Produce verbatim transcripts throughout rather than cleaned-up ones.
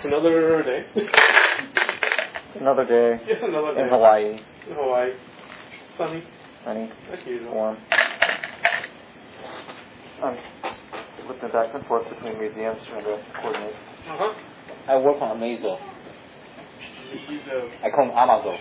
It's another day. It's another day. Yeah, another day. In Hawaii. In Hawaii. Sunny. Sunny. Like usual. Warm. I'm looking back and forth between museums trying to coordinate. Uh huh. I work on Amazo. Amazo. I call him Amazo.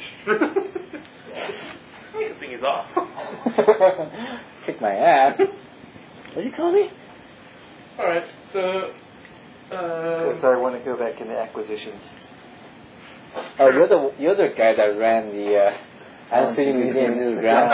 Good thing he's off. Kick my ass. What do you call me? Alright, so... Uh, so I want to go back into acquisitions. Oh, you're the you're the guy that ran the uh, Island City Museum in the ground.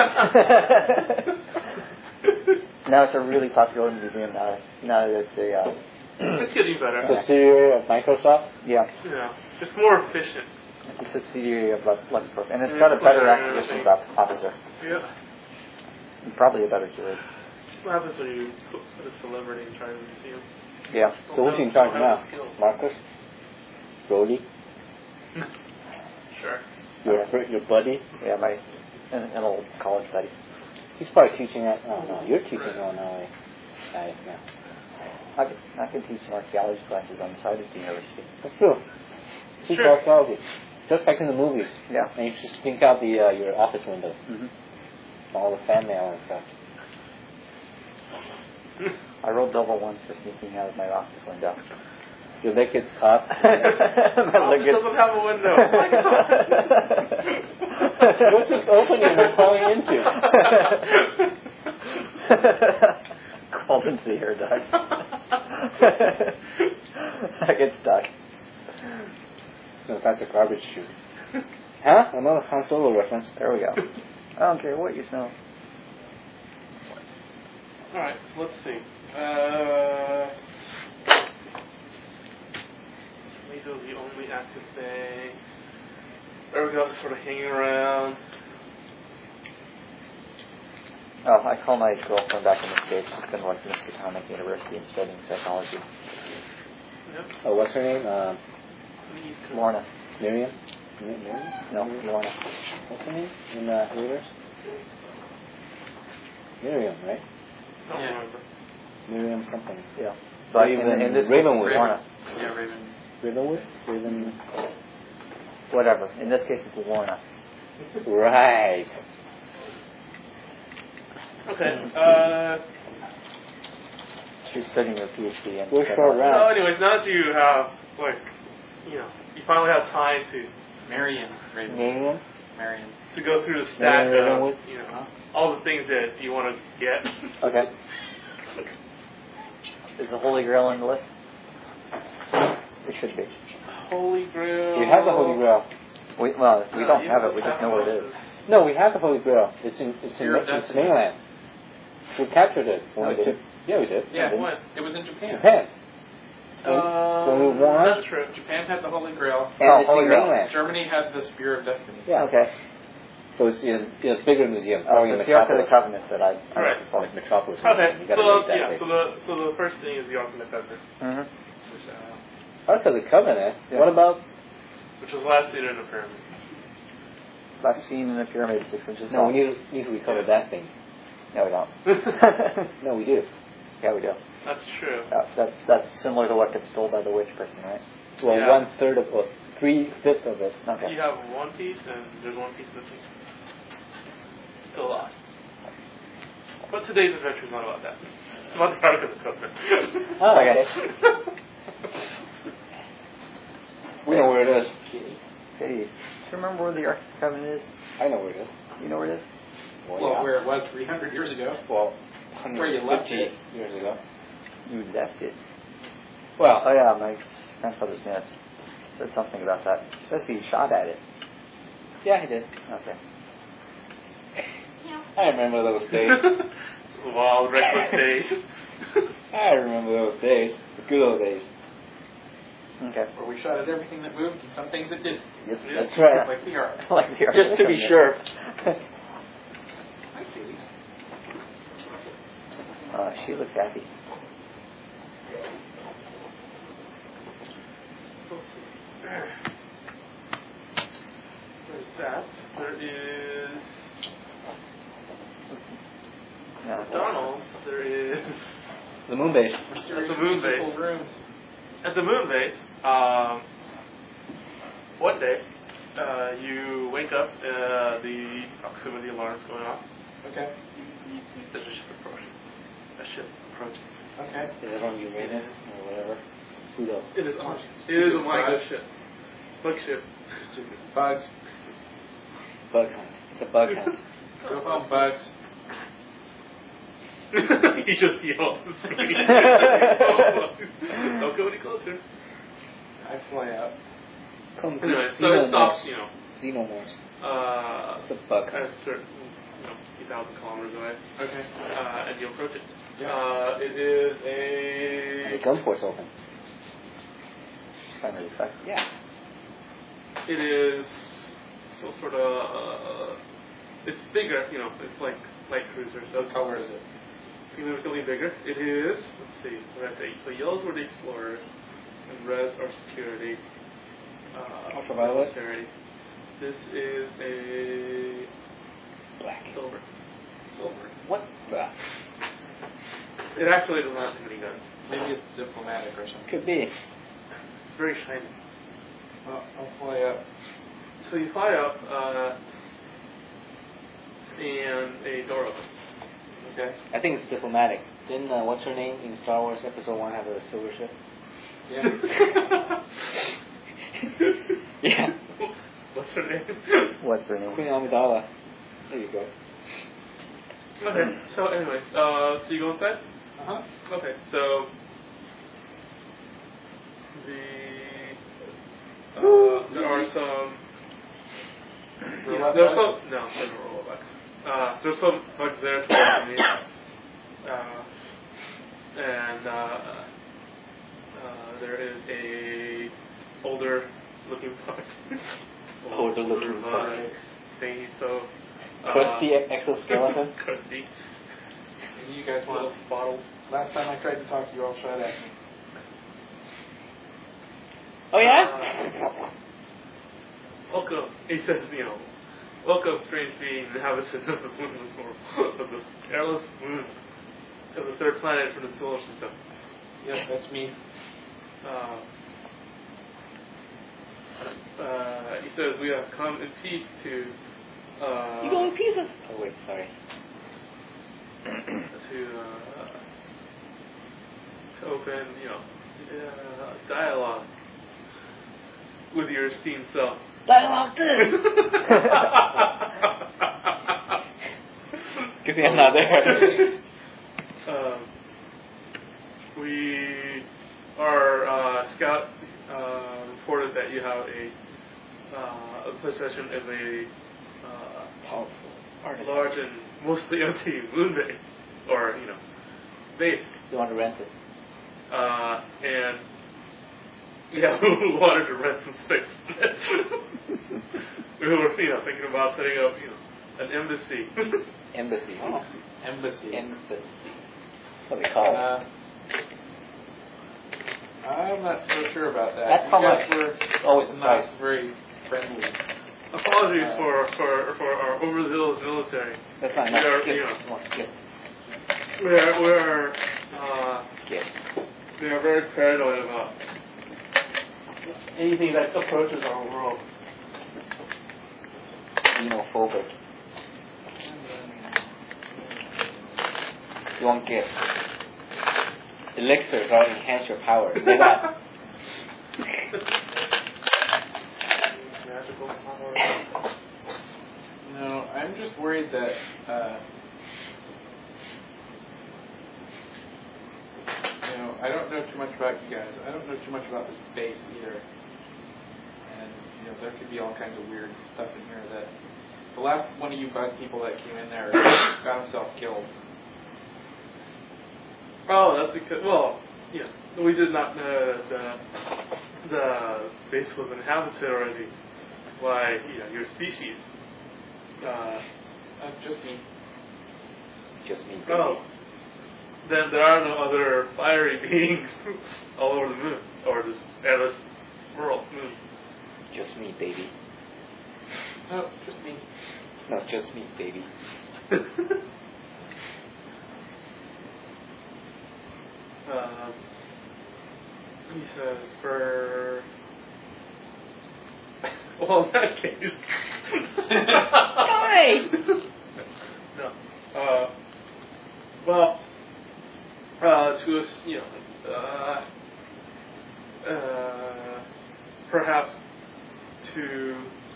Now it's a really popular museum now. Now that it's a... Uh, it's getting better. Subsidiary of Microsoft? Yeah. Yeah. It's more efficient. It's a subsidiary of Lexipro. And it's got a better acquisitions officer. Yeah. And probably a better curator. What happens when you put a celebrity in charge of the museum? Yeah. So who's in charge now? Marcus? Brody? Sure. Your your buddy? Yeah, my an, an old college buddy. He's probably teaching at... Oh, no, you're teaching at Illinois. I, yeah. I can, I can teach some archaeology classes on the side of the university. That's true. Teach Sure. archaeology. Just like in the movies. Yeah. And you just sneak out the uh, your office window. Mm-hmm. All the fan mail and stuff. I rolled double once for sneaking out of my office window. Your leg gets caught. My leg gets... doesn't have a window. Oh my God. What's this opening we're crawling into? Crawled into the air ducts. I get stuck. No, that's a garbage chute. Huh? Another Han Solo reference. There we go. I don't care what you smell. Alright, let's see. Uh... Amazo's the only active thing. Everything else is sort of hanging around. Oh, I call my girlfriend back in the States. She's been working at Potomac University and studying psychology. Yep. Oh, what's her name? Uh, Lorna. Miriam? Miriam? No, Lorna. What's her name in uh, Readers? Miriam, right? I don't Yeah. remember. Miriam something. Yeah. But Raven, in, in this Ravenwood. case, Lorna. Yeah, Raven. Ravenwood? Raven. Whatever. In this case, it's Lorna. Right. Okay. Uh, She's studying her PhD in We're short psychology. round. so, anyways, now that you have, like, you know, you finally have time to Marion. Raven. Miriam? Marion. to go through the stack Marion of, Ravenwood? you know, all the things that you want to get. Okay. Is the Holy Grail on the list? It should be. Holy Grail. We have the Holy Grail. We, well, we Uh, don't you have don't it. We just have know where it. it is. No, we have the Holy Grail. It's in it's in Sphere of it's Destiny. mainland. We captured it. When No, we we took, didn't. yeah, we did. Yeah, When? it was in Japan. Japan. Uh, When we won- That's true. Japan had the Holy Grail. And Oh, it's Holy in Grail. mainland. Germany had the Spear of Destiny. Yeah. Okay. So it's in, in a bigger museum. Oh, probably so in it's the Ark of the Metropolis. Covenant that I... I Right. Like Metropolis. Okay, You gotta so read that yeah, place. so the so the first thing is the Ark of the Covenant, Mm-hmm. which, uh, Ark of the Covenant. Yeah. What about? which was last seen in a pyramid. Last seen in the pyramid, six inches No, tall. we need, need to recover that thing. No, we don't. No, we do. Yeah, we do. That's true. That, that's that's similar to what gets stole by the witch person, right? Well, Yeah. one third of it, three fifths of it. Okay. You have one piece, and there's one piece missing. Still lost. But today's adventure is not about that. It's about the Ark of the Covenant. Oh, Okay. We know where it is. Hey, do you remember where the Ark of the Covenant is? I know where it is. You know where it is? Well, yeah. where it was three hundred years ago. Well, Where you left it. years ago. You left it. Well, Oh yeah, my grandfather's nest said something about that. Says he shot at it. yeah, he did. Okay. I remember those days. Wild, reckless days. I remember those days. The good old days. Okay. Where we shot at everything that moved and some things that didn't. Yep. Yeah. That's right. Like the Ark. Like the Ark of Just the to be Covenant. sure. Hi, Katie. Uh, she looks happy. There's that. There is Yeah. McDonald's. There is The moon base. Mysterious the moon musical base. rooms. at the moon base. Um, one day, uh, you wake up, uh, the proximity alarm's going off. Okay. There's a ship approaching. A ship approaching. Okay. Is it on Uranus or whatever? Pluto. It is on. It is a mega ship. Bug ship. Stupid bugs. Bug hunt. It's a bug hunt. Go home, bugs. He just yelled. Don't go any closer. I fly out. Come Anyway, so it stops, you know, Xenomorphs. uh, It's a bug at hunt. a certain, you know, few thousand kilometers away, Okay. uh, and you approach it. Yeah. Uh, it is And the a, gun port's open. Sign of respect. Yeah. it is some sort of, uh, it's bigger, you know, it's like light cruiser, so What color is it? significantly bigger. It is, let's see, what did I say? So yellows were the explorers, and reds are security. Uh, Ultraviolet? military. This is a Black. silver. Silver. What the? It actually doesn't have too many guns. Maybe it's diplomatic or something. Could be. It's very shiny. Well, I'll fly up. So you fly up, uh, and a door opens. Okay. I think it's diplomatic. Didn't, uh, what's her name in Star Wars Episode one have a silver ship? Yeah. Yeah. What's her name? What's her name? Queen Amidala. There you go. Okay, so anyways, uh, so you go inside? Uh huh. Okay, so the uh, there are some you know, there's some no, there's no rollbacks. Uh, there's some bugs there to me. Uh, and uh, uh, there is a older looking bug. Older looking bug. Thingy, so uh, Crusty exoskeleton. crusty. And you guys Little want? spottle. Last time I tried to talk to you, all shot at me. Oh yeah? Uh, welcome, he says, you know, welcome, strange being, inhabitants of the moonless world, of the airless moon, of the third planet from the solar system. Yes, that's me. Uh, uh, he says, we have come in peace to, uh, You go in pieces. Oh wait, sorry. to, uh, to open, you know, uh, dialogue with your esteemed self. Dialogue this. Good thing I'm not there. um, we, our uh, scout uh, reported that you have a, uh, a possession of a uh, Powerful. large and mostly empty moon base, or you know, base, You want to rent it? uh, and yeah, we wanted to rent some space. We were, you know, thinking about setting up, you know, an embassy. Embassy. Oh, embassy. Embassy. That's what they call it. Uh, I'm not so sure about that. That's you how guys much- were Oh, it's not price. very friendly. Apologies Uh, for, for, for our overzealous military. That's not We enough. are, Get, you know, come on, get, we're, we're, uh, get. we are very paranoid about anything that approaches our world. Xenophobic. You want gifts. Elixirs will enhance your powers. Say that. Magical power. No, I'm just worried that uh, you know, I don't know too much about you guys. I don't know too much about this base either. And you know, there could be all kinds of weird stuff in here that the last one of you bug people that came in there got himself killed. Oh, that's because, well, yeah, we did not know the, the base was inhabited already by, you know, your species. Uh, Uh, just me. Just me. baby. oh, then there are no other fiery beings all over the moon, or this airless world, moon. Just me, baby. No, just me. No, just me, baby. um, he says, for Well, in that case. Why? No. Uh, well, uh, to us, you know, uh, uh, perhaps to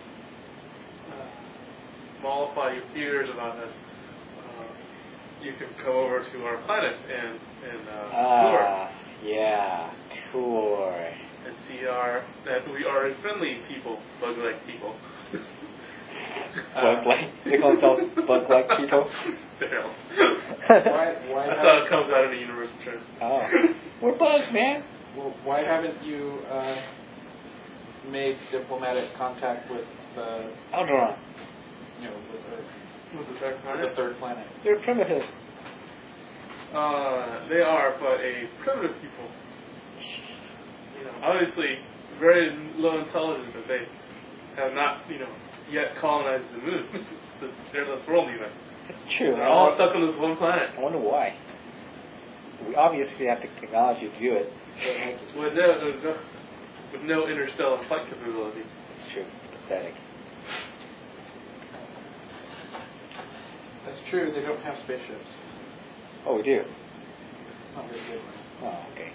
uh, mollify your fears about us, uh, you can come over to our planet and and uh, tour. Ah, yeah, tour. And see our that we are a friendly people, bug-like people. Bug-like? They call themselves bug-like people? The hell. Why, why I thought haven't, it comes out of the universal terms. Oh. We're bugs, man. well, why haven't you uh, made diplomatic contact with the, Alderaan. you know, with the, What's the third with planet? the third planet? They're primitive. Uh, they are but a primitive people. You know, obviously very low intelligence, but they have not, you know, yet colonized the moon, the airless world even. It's true. They're all stuck on this one planet I wonder why. We obviously have the technology to do it. with no, with no, with no interstellar flight capability. It's true. Pathetic. That's true, they don't have spaceships. Oh, we do? Not very good ones. Oh, okay.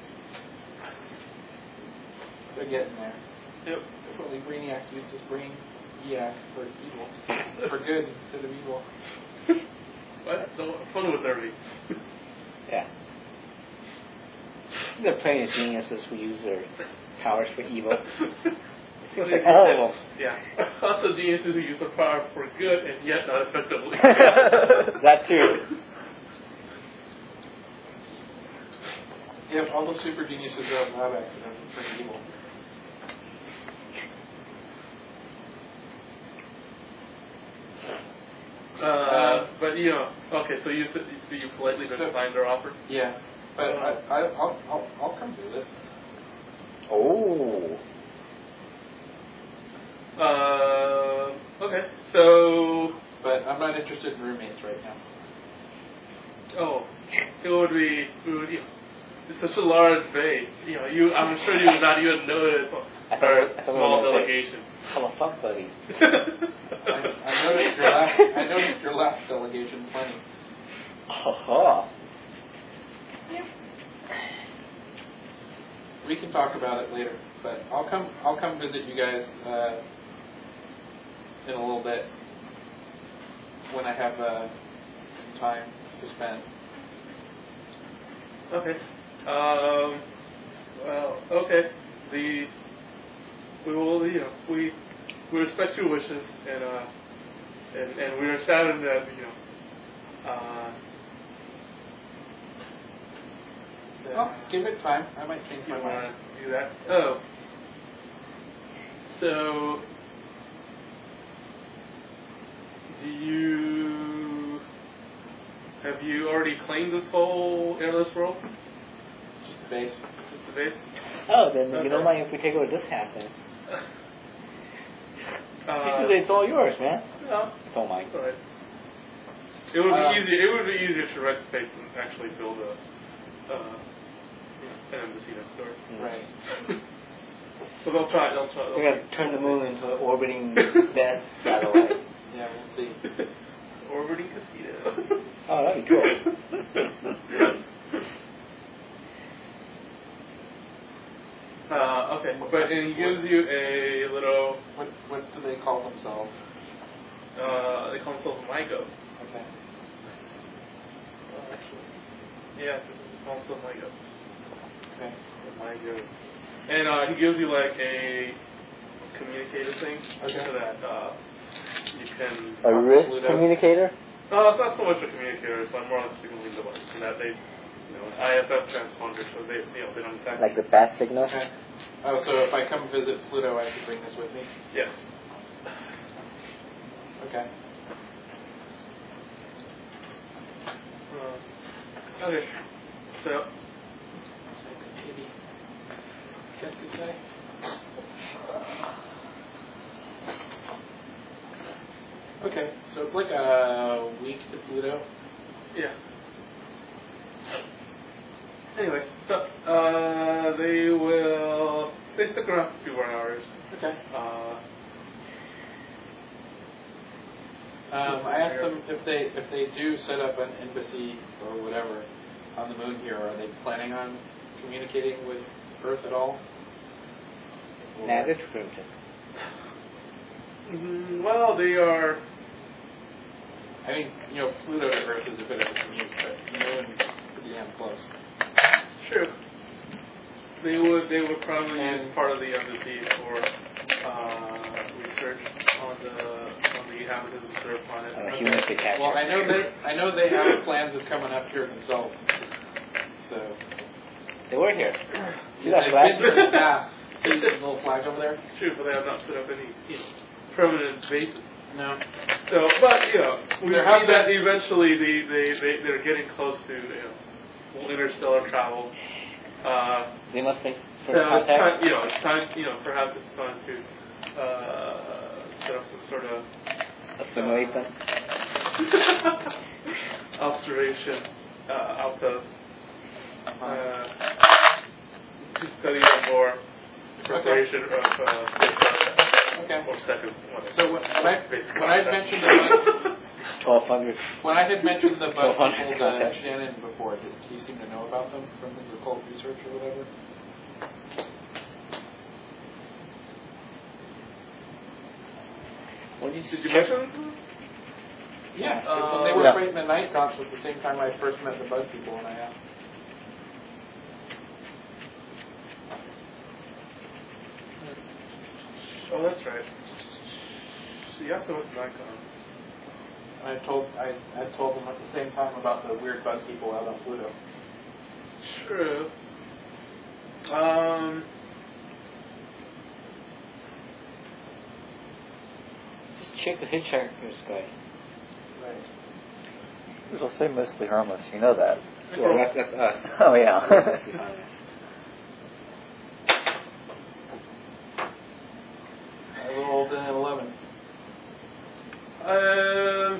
They're getting there. Yep. Probably Brainiac used his brain yak for evil. For good instead of evil. What? So fun would there be? Yeah. There are plenty of geniuses who use their powers for evil. It seems like all of them. Yeah. Lots of geniuses who use their power for good and yet not effectively. That too. Yeah, all the super geniuses are lab accidents and pretty evil. Uh, but you know, okay. So you so you politely declined their offer. Yeah, but I, I, I'll, I'll, I'll come visit. Oh. Uh, okay. So, But I'm not interested in roommates right now. oh, it would be, it would, you know, it's such a large base. You know, you, I'm sure you would not even notice I thought- our I thought we small were gonna say- delegation. Hello, fuck buddies. I, I noticed your last. I noticed your last delegation plenty. Oh. We can talk about it later, but I'll come. I'll come visit you guys uh, in a little bit when I have uh, some time to spend. Okay. Um. Well. Okay. The. We will. You know. We. We respect your wishes, and uh. And and we are saddened that you know. Uh. that Well, give it time. I might change you my want mind. to do that. Oh. So. Do you. Have you already claimed this whole airless world? Just the base. Just the base? Oh, then Okay. you don't mind if we take over this half then. Uh, Basically, it's all yours, man. no, Don't mind. it's alright. It would be Uh, easier. It would be easier to rent space than actually build a, uh, you know, an embassy next door. Mm. Right. So they'll try. They'll try. They'll We're going to turn the moon into an orbiting bed satellite. Yeah, we'll see. Orbiting casino. Oh, that'd be cool. Uh, okay, but it gives you a little. What What do they call themselves? Uh, they call themselves MyGo. Okay. Uh, actually, yeah, they call themselves MyGo. Okay. MyGo. And uh, he gives you like a communicator thing, Okay. so that uh, you can. A wrist Pluto. communicator? Uh, it's not so much a communicator; it's like more of a signaling device, and that they, you know, I F F transponder, so they, you know, they don't attack. Like the bat signal? Okay. Oh, so if I come visit Pluto, I should bring this with me? Yeah. Okay. Uh, okay. So. Maybe. Qu'est-ce que c'est? Okay, so it's like a week to Pluto. Yeah. Anyways, so uh, they will they stick around for a few more hours. Okay. Uh, Um, I asked them if they if they do set up an embassy or whatever on the moon here, are they planning on communicating with Earth at all? Or- Nah, that's primitive. Mm, well, they are. I mean, you know, Pluto to Earth is a bit of a commute, but the moon is pretty damn close. True. They would they would probably And- use part of the embassy for uh, research on the on the inhabitants of the third planet. Uh, human catastrophe. Well, I know they I know they have plans of coming up here themselves. So They were here. See they've that flag? been here in the past. See the little flag over there? It's true, but they have not set up any you know, permanent bases. No. So, but you know, we There see have that been- eventually they they they they're getting close to you know interstellar travel. Uh, They must think for so it's time, contact. you know, it's time. You know, perhaps it's time to uh, set up some sort of Assimilate them. observation uh, outpost Uh-huh. uh, to study them more preparation of uh, space contact Okay. or second one. So when, when I space when I contact. mentioned the Twelve hundred. when I had mentioned the bug Well, people to contact. Shannon before, did he seem to know about them from his occult research or whatever? What did Did you you check? mention them? Yeah. Uh, when they were yeah. fighting the night cops at the same time I first met the bug people, and I asked. Oh, that's right. So you have to look at Nikon. And I told I, I told them at the same time about the weird bug people out on Pluto. True. Um. Just check the hitchhiker's guy. Right. It'll say mostly harmless. You know that. Well, that's, that's us. Oh yeah. I rolled an eleven. Um.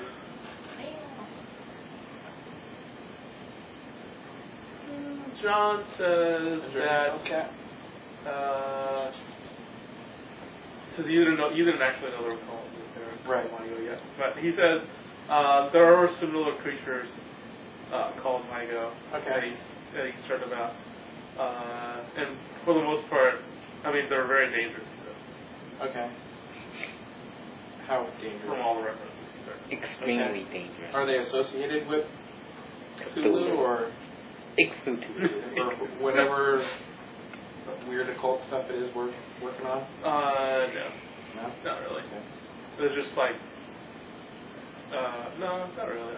John says Is there that. anything else, Kat? Uh, says you didn't know, you didn't actually know they were called there Right. a while ago yet. But he says uh, there are similar creatures uh, called Mygo Okay. that he's that he's heard about, uh, and for the most part, I mean they're very dangerous Okay. How from dangerous? all the references. he's heard. Extremely dangerous. Are they associated with Cthulhu Cthulhu. or Ixutu. or whatever weird occult stuff it is we're working on? Uh, no, No. not really. Okay. They're just like, uh, no, not really.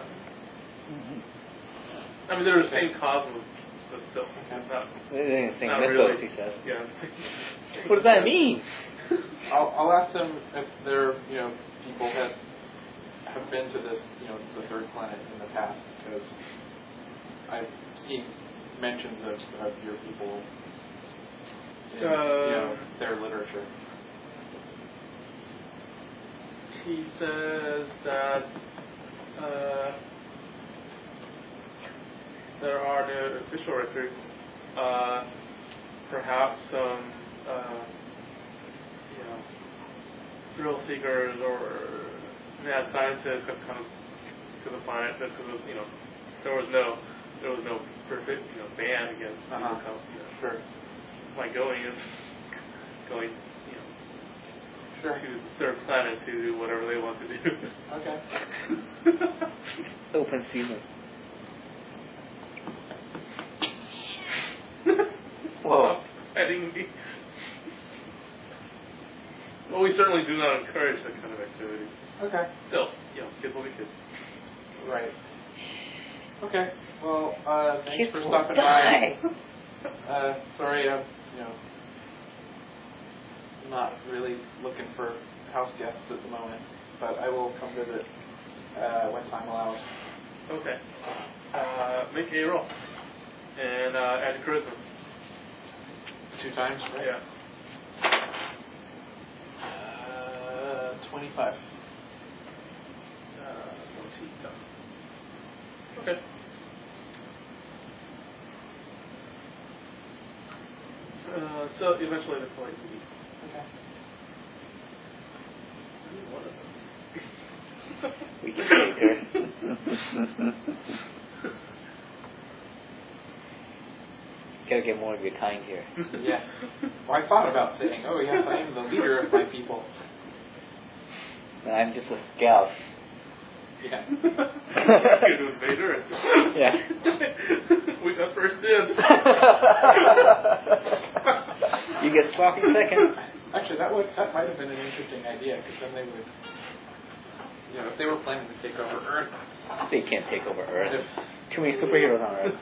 I mean, they're the same cosmos, but still, it's not. They're the same Not mythos, really. he says. Yeah. What does that mean? I'll, I'll ask them if they're, you know, people that have been to this, you know, the third planet in the past, because I've seen mentions of, of your people in, Uh, you know, their literature. He says that uh, there are no official records, uh, perhaps some, uh, you know, thrill seekers or mad scientists have come to the planet because of, you know, there was no, there was no perfect, you know, ban against people Uh-huh. come, you know, Sure. like going is going, you know, Sure. to their planet to do whatever they want to do. Okay. Open season. Whoa. Petting me. Well, we certainly do not encourage that kind of activity. Okay. Still, you know, kids will be kids. Right. Okay. Well, uh, thanks Kids for will stopping die. by. Uh, sorry, I'm, you know, not really looking for house guests at the moment, but I will come visit uh, when time allows. Okay. Uh, make a roll. And uh, add charisma. Two times, right? Yeah. Uh, twenty-five. Uh, okay. Uh, so eventually the point will be Okay. one of them. We can take her. Gotta get more of your kind here. Yeah. Well, I thought about saying, oh yes, I am the leader of my people. No, I'm just a scout. Yeah. You're the invader. Yeah. We got first dibs. You get sloppy second. Actually, that would that might have been an interesting idea, because then they would, you know, if they were planning to take over Earth. They can't take over Earth. If, Too many superheroes on Earth.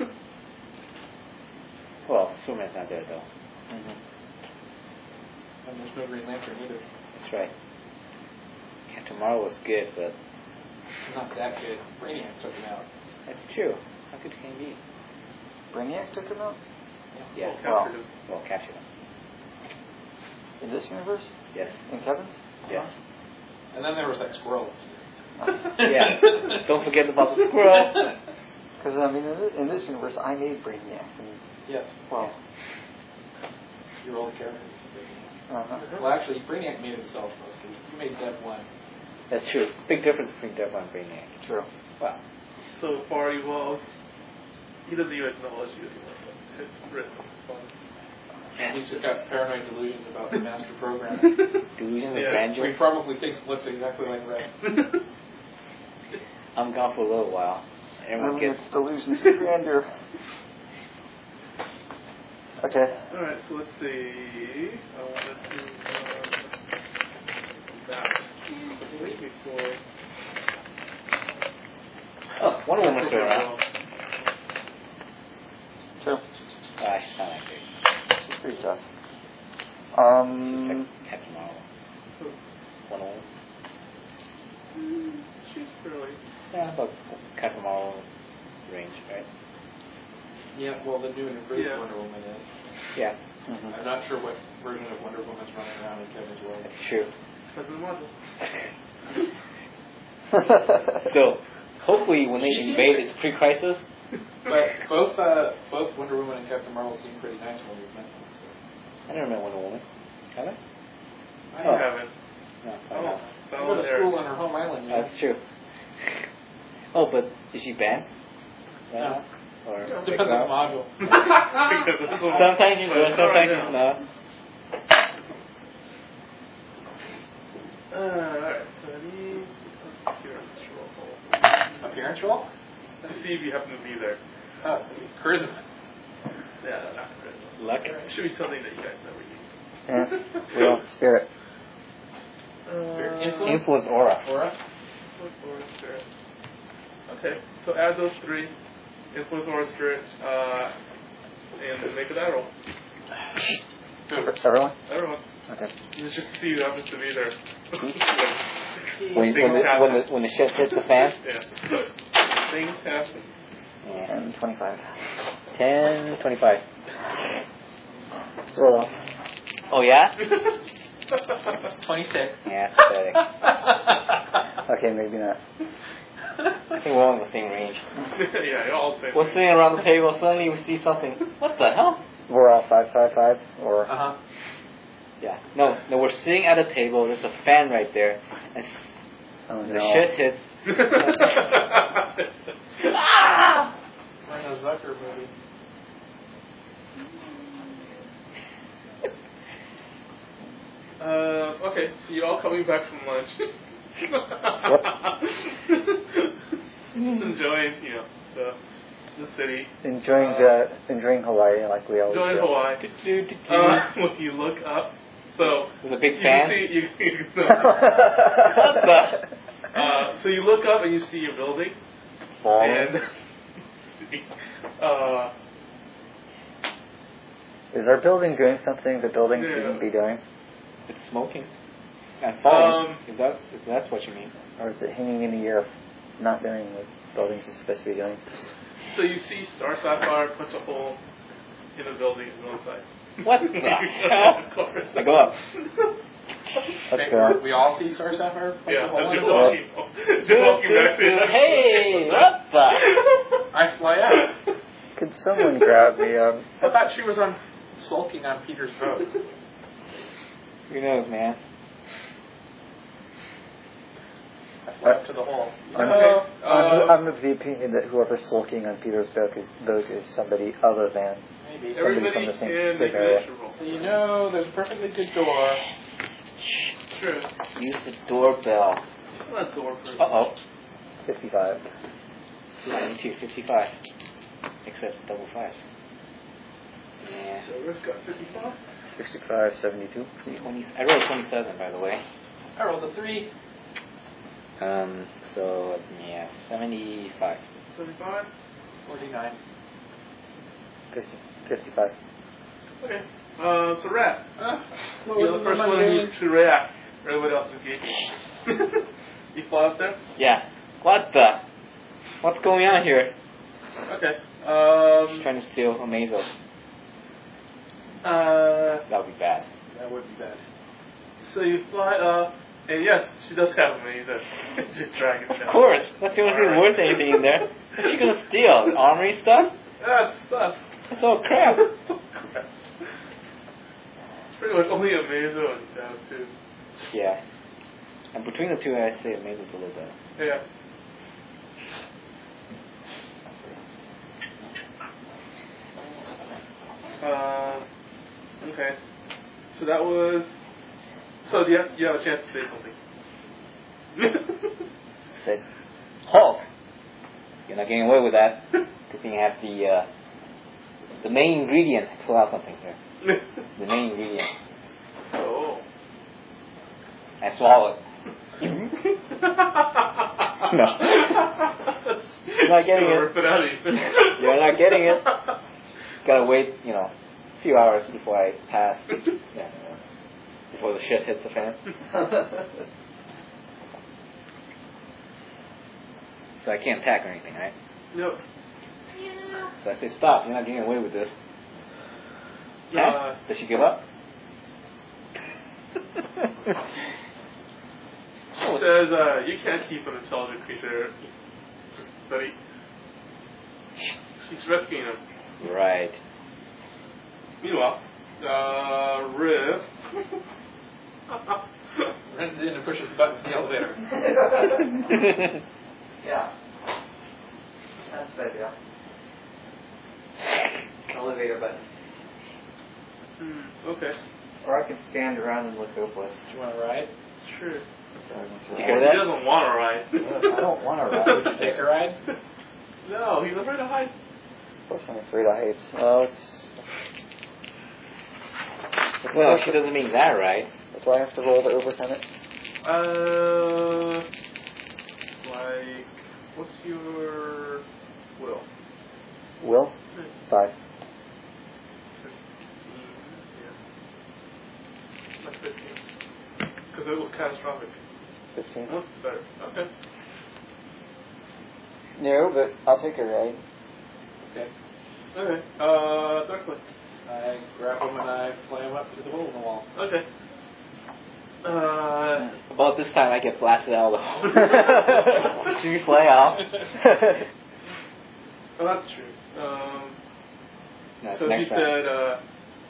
Well, Superman's not there though. Mm-hmm. and there's no Green Lantern either. That's right. Yeah, tomorrow was good, but Not that good. Brainiac took him out. that's true. How could he be? Brainiac took him out? Yeah. Well, Well, well, captured him. In this universe? Yes. In Kevin's? Yes. And then there was that squirrel. Yeah. Don't forget about the squirrel. Because, I mean, in this, in this universe, I made Brainiac. And, Yes. well, Your old character. uh-huh. Well, actually, Brainiac made himself mostly. He made Dev one. That's true. Big difference between Dev and Brainiac. True. Wow. so far evolved. He doesn't even acknowledge you anymore. But it's written. It's fun. And he's just got paranoid delusions about the master program. Delusions of Yeah. grandeur. He probably thinks looks exactly like Red. I'm gone for a little while. I Everyone mean, gets it's delusions of grandeur. Okay. Alright, so let's see. I wanted to um, that way before. Oh, Wonder Woman's still around. True. Ah, she's not that great. She's pretty tough. Um, Like Captain Marvel. Wonder Woman. Mm, she's fairly. Yeah, about Captain Marvel range, right? Yeah, well, the new and improved Yeah. Wonder Woman is. Yeah, mhm. I'm not sure what version of Wonder Woman's running around in Kevin's world. that's true. That's the model. So, hopefully when they invade, it's pre-crisis. But both uh, both Wonder Woman and Captain Marvel seem pretty nice when we've met them. So. I don't remember Wonder Woman. Have I? I Oh. haven't. No, Oh, I don't. She found go to Eric. school on her home island. You know? That's true. Oh, but is she banned? No. Or Depends on the module. sometimes she's good, sometimes she's not. Uh, Alright, so I need appearance roll. Appearance roll? Let's see if you happen to be there. Oh, charisma. Yeah, no, not good. Luck. It should be something that you guys never use. Yeah. Well, spirit. Uh, Influence? Influence aura. Aura? Influence, aura, spirit. Okay, so add those three. Influence, aura, spirit, uh, and make a die roll. Everyone? Everyone. Okay. Just to see who happens to be there. When, when, the, when, the, when the shit hits the fan. Yeah. Things happen. And twenty-five. ten, twenty-five. Roll off. Oh, yeah? twenty-six. Yeah, pathetic. Okay, maybe not. I think we're all in the same range. Yeah, you're all the same. We're sitting around the table, suddenly we see something. What the hell? We're all five, five, five, or Uh-huh. Yeah. No, no, we're sitting at a table, there's a fan right there, and s- oh the no. shit hits. Ah! We're in a Zucker movie. Uh, okay, so you're all coming back from lunch. Enjoying, you know, the, the city. Enjoying Uh, the enjoying Hawaii like we always Enjoying do. Hawaii. Uh, when you look up, so There's a big you fan. can see, you, you, no. the? uh, so you look up and you see your building, Falling. and uh, Is our building doing something the building Yeah. shouldn't be doing? It's smoking. And falling. Um, if, that, if that's what you mean. Or is it hanging in the air, not doing what buildings are supposed to be doing? so you see Star Sapphire punch a hole in the building and go inside. What the hell? Of course. I go up. Let's Okay, go. we all see Star Sapphire? punch Yeah, a hole in just the walking, just walking back there. Hey, what the? I fly out. Could someone grab the um? I thought she was on sulking on Peter's boat. Who knows, man? I fly up to the hole. I'm, Uh, I'm, I'm of the opinion that whoever's sulking on Peter's boat is, boat is somebody other than Maybe. somebody Everybody from the same, can same make an area. extra roll. So you know there's a perfectly good door. True. Use the doorbell. I'm not door person. Uh oh. fifty-five. seventy-two, fifty-five. Except double fives. Yeah. So Rick got fifty-five. sixty-five, seventy-two. twenty, I rolled twenty-seven, by the way. I rolled a three. Um, so, yeah, seventy-five. seventy-five. forty-nine. fifty, fifty-five. Okay. Uh, so Rat. Uh, You're the first one who to react. Everybody else engage. You fly up there? Yeah. What the? What's going on here? Okay. Um. She's trying to steal a mazel. Uh. That would be bad. That would be bad. So you fly up, and yes, she does have a mazer. Just drag it down. Of course. That's the only thing worth anything in there. What's she gonna steal? Armory stuff? That's that's. That's all crap. Crap. It's pretty much only a mazer and down too. Yeah. And between the two, I say a mazel's a little better. Yeah. Uh, okay. So that was. So do you have, you have a chance to say something? Said, halt! You're not getting away with that. Good thing I have the uh, the main ingredient. Pull out something here. The main ingredient. Oh. I swallowed. No. You're not getting it. Rip it out of you. You're not getting it. Gotta wait, you know, a few hours before I pass. Yeah, before the shit hits the fan. So I can't attack or anything, right? Nope. So I say, stop, you're not getting away with this. Uh, Huh? Does she give up? It says uh, you can't keep an intelligent creature, buddy. She's rescuing him. Right. Meanwhile, uh, Riv. Runs in and pushes the button for the elevator. Yeah. That's the idea. Elevator button. Hmm, okay. Or I can stand around and look hopeless. Do you want to ride? True. You He hear that? doesn't want to ride. I don't want to Would ride. you take a ride? No, he's afraid of heights. Of course I'm afraid of heights. Well, it's... Well, she doesn't mean that, right? That's why I have to roll to overcome it. Uh, like, what's your will? Will? Five. fifteen, yeah. Like fifteen. Because it was catastrophic. Fifteen. What's better? Okay. No, but I'll take a ride. Okay. Okay. Uh, Darkly. I grab him and I fly him up to the hole in the wall. Okay. Uh, About this time, I get blasted out of the hole. See me fly out. oh, that's true. Um, No, so next she round. said, uh,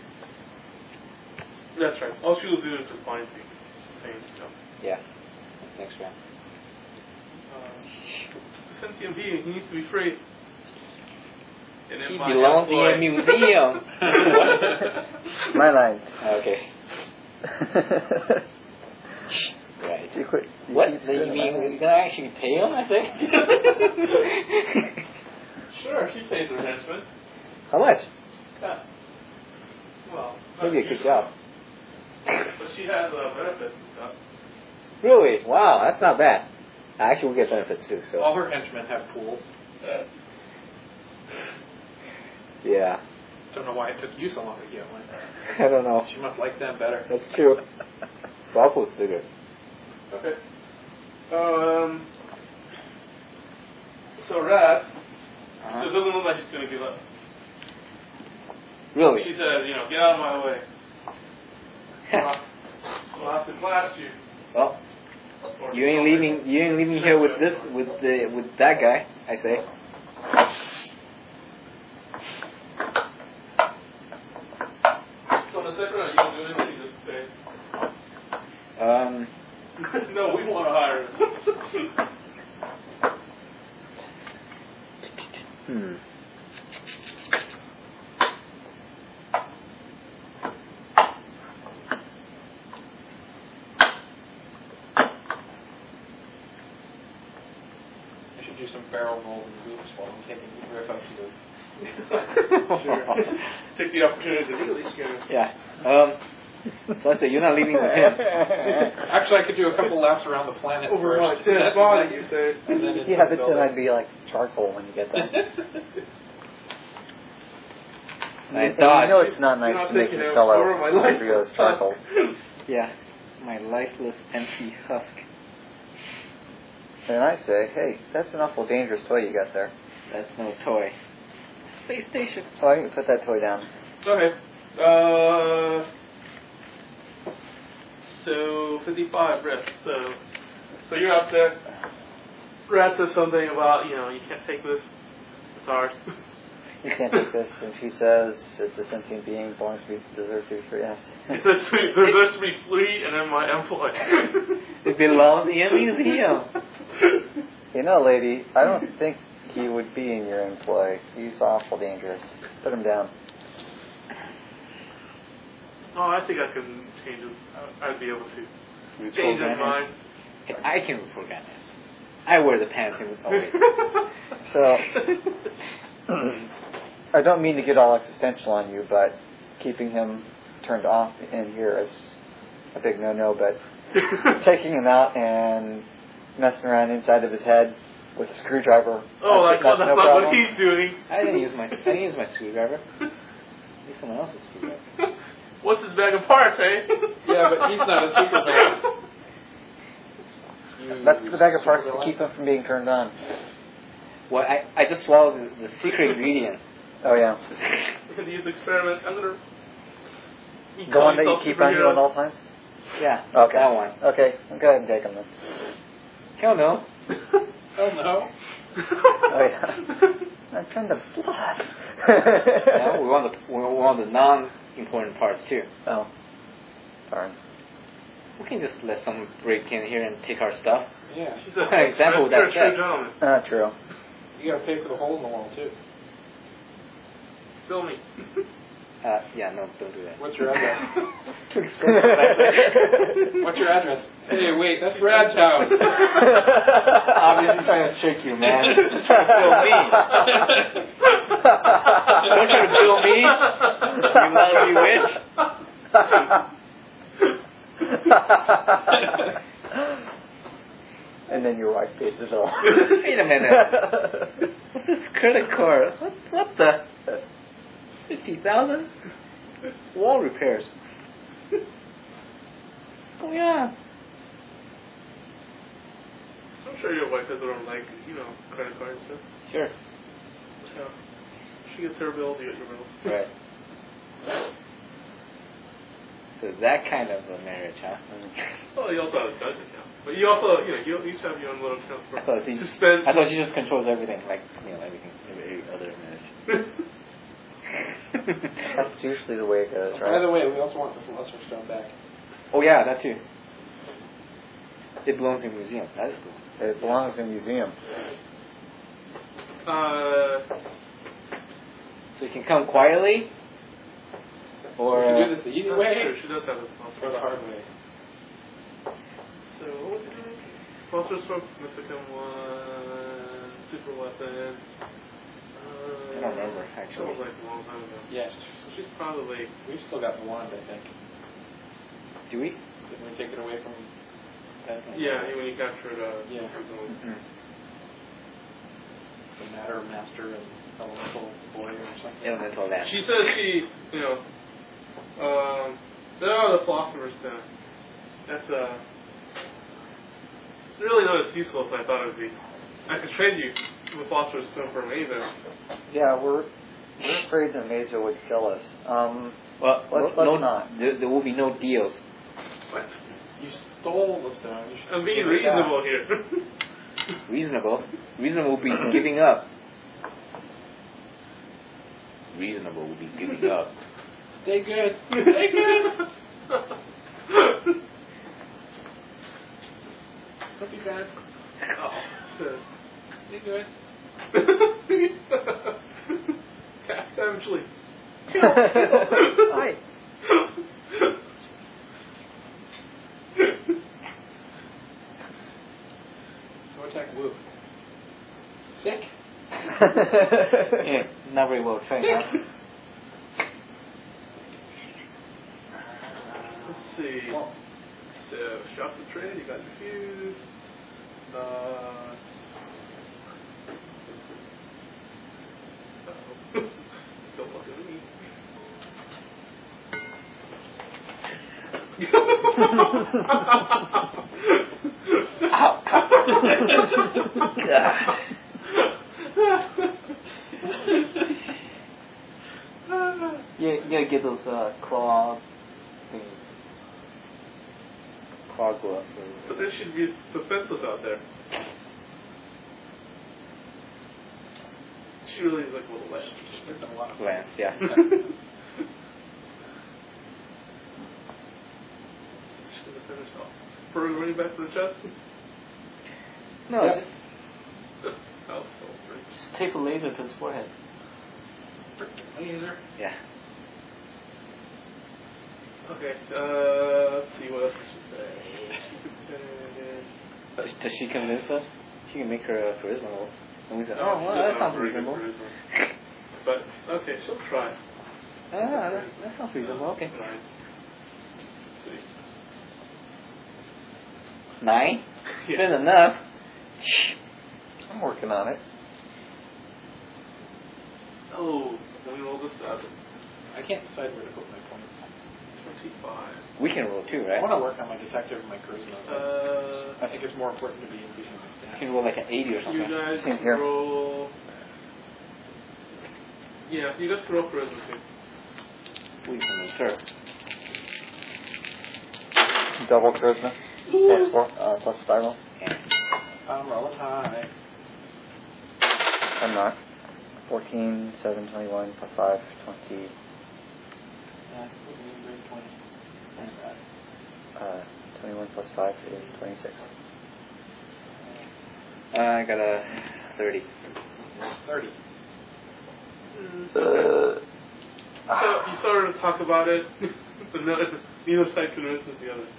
that's right. All she will do is decline things. So. Yeah, next round. Uh, it's a sentient being. He needs to be free. And in He my belongs in employ- a museum. My line. Okay. Right. You quit. You What? keep So you saying mean my you're line. gonna actually pay him? I think. Sure, she pays her henchmen. How much? Yeah. Well, not Maybe a good usually. job. But she has uh, benefits and stuff. Really? Wow, that's not bad. Actually, we get benefits too. So. All her henchmen have pools. Yeah. Don't know why it took you so long to get one. I don't know. She must like them better. That's true. Waffle's bigger. Okay. Um. So Rat. Uh-huh. So it doesn't look like he's going to give up. Really? She says, you know, get out of my way. I'll, I'll have to blast you. Well, Or you ain't leaving. You ain't leaving here with this, with the, with that guy. I say. So in the second round, you don't do anything. You just say, Um. no, we want to hire him. Hmm. I should do some barrel rolls and loops while I'm taking the riff up to the. Sure. Take the opportunity to really scare him. Yeah. Um, so I say you're not leaving with him. Actually, I could do a couple laps around the planet Over my first. dead body, you say. And then into Yeah, the but then I'd be like charcoal when you get done. I And thought. you know it's not nice You're not to make taking your out fellow four of my life. embryos charcoal. Yeah. My lifeless, empty husk. And I say, hey, that's an awful dangerous toy you got there. That's no toy. Space station. Oh, I can put that toy down. Okay. Uh, so fifty-five, Brett. So, so you're up there. Rat says something about, you know, you can't take this. It's hard. You can't take this. And she says, it's a sentient being, belongs to be, deserves to be free. Yes. It says to be, deserves to be free and in my employ. It belongs in a museum. You know, lady, I don't think he would be in your employ. He's awful dangerous. Put him down. Oh, I think I can change his. I'd be able to change his Reprogram mind. it. I can reprogram it. I wear the pants and oh wait. So, I don't mean to get all existential on you, but keeping him turned off in here is a big no-no, but taking him out and messing around inside of his head with a screwdriver. Oh, like, that's, that's no not problem. what he's doing. I didn't use my I didn't use my screwdriver. Use someone else's screwdriver. What's his bag of parts, eh? Yeah, but he's not a supervillain. You- That's the bag of parts to supervillain? keep him from being turned on. Well, I, I just swallowed the, the secret ingredient. Oh, yeah. We're going to use the experiment. I'm going to. The one that you keep on you at all times? Yeah, Okay. that one. Okay, go ahead and take him then. Hell no. Oh no. Oh, yeah. I'm trying to blood. No, we want the we want the non-important parts too. Oh. Darn. We can just let someone break in here and take our stuff. Yeah. She's What kind of example would that true, true set? gentleman. Ah, true. You gotta pay for the hole in the wall too. Bill me. Uh, yeah, no, don't do that. What's your address? Too expensive. What's your address? Hey, wait, that's Brad's house. Obviously trying to trick you, man. Just trying to bill me. Don't try to bill me. You want to be rich? And then your wife pays it all. Wait a minute. What's this credit card? What, what the? fifty thousand? Wall repairs. What's going on? I'm sure your wife has her own, like, you know, credit card and stuff. Sure. So, she gets her bill, you get your bill. Right. So that kind of a marriage, huh? Well, you also have a bank account. But you also, you know, you each have your own little account for I thought she, to spend. I thought she just controls everything, like, you know, everything, every other marriage. That's usually the way it goes, By right? the way, we also want the Philosopher's Stone back. Oh yeah, that too. It belongs in a museum. That is cool. It belongs in a museum. uh, So you can come quietly, or we can uh, do this the easy that's way true, she does have a or sponsor. the hard way. So, what was it doing? Philosopher's Stone, Mythicum one, Super Weapon. Uh, I don't remember, actually. That was like a long time ago. Yes. So she's probably. We've still got the wand, I think. do we? Didn't we take it away from that? Yeah, when you captured. Uh, Yeah. the- The Matter Master and Elemental Boy or something. Elemental land. She says she, you know, um, oh, the Philosopher's Stone. That's, uh, it's really not as useful as I thought it would be. I could trade you the Philosopher's Stone for Maven. Yeah, we're we're afraid that Mesa would kill us. Um, Well, Let's- no, let's no, not. There, there will be no deals. What? You stole the stone. You should I'm being give it back. reasonable here. Reasonable. Reasonable will be giving up. Reasonable will be giving up. Stay good. Stay good. Don't be bad. Oh, shit. Stay good. Attack savagely. Hi. No attack Woo. Sick. Yeah, not very well trained. Huh? Let's see. So, shots of trade, you got your fuse. Uh, uh-oh. Don't look at me. Ow! Yeah, you gotta get those uh, claw thingies. Claw gloves. But there should be defenseless out there. She really is like a little less. There's a lot of Lance, yeah. Should defend herself. For running back to the chest? No, Yeah. just, Oh, so great. just tape a laser to his forehead. laser. Yeah. Okay, uh, let's see what else we should say. Does, does she convince us? She can make her uh, charisma roll. And we say, Uh, oh, well, she's that not sounds very good reasonable. charisma. But, okay, she'll try. Ah, that, that sounds reasonable. Okay. Nine. Let's see. Nine? Yeah. Good enough. I'm working on it. Oh, let me roll this up. I can't decide where to put my points. twenty-five. We can roll too, I right? want to work on my detective and my charisma. but Uh, I think it's more important to be increasing my You stats. can roll like an eighty or you something. guys Same can here. roll. Yeah, you guys can roll charisma too. We can sure. Double charisma. Plus four. Uh, plus spiral. I'm rolling high. I'm not. fourteen, seven, twenty-one, plus five, twenty. Uh, grade twenty. Uh, twenty-one plus five is twenty-six. Uh, I got a thirty. thirty. Mm. Uh, So you sort of talk about it, but no, neither side convinces the other.